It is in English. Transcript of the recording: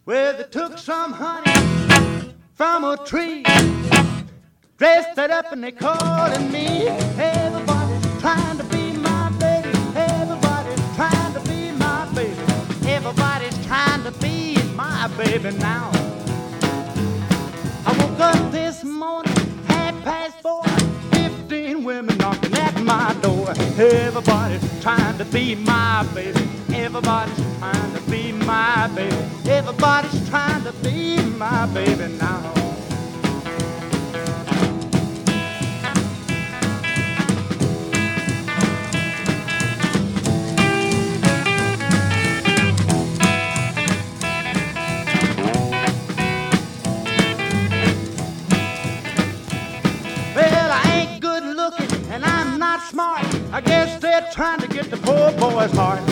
Well, they took some honey from a tree, dressed it up and they calling me. Everybody's trying to be my baby. Everybody's trying to be my baby. Everybody's trying to be my baby now. I woke up this morning, 4:30, 15 women knocking at my door. Everybody's trying to be my baby. Everybody's trying to be my baby. Everybody's trying to be my baby now. And I'm not smart. I guess they're trying to get the poor boy's heart.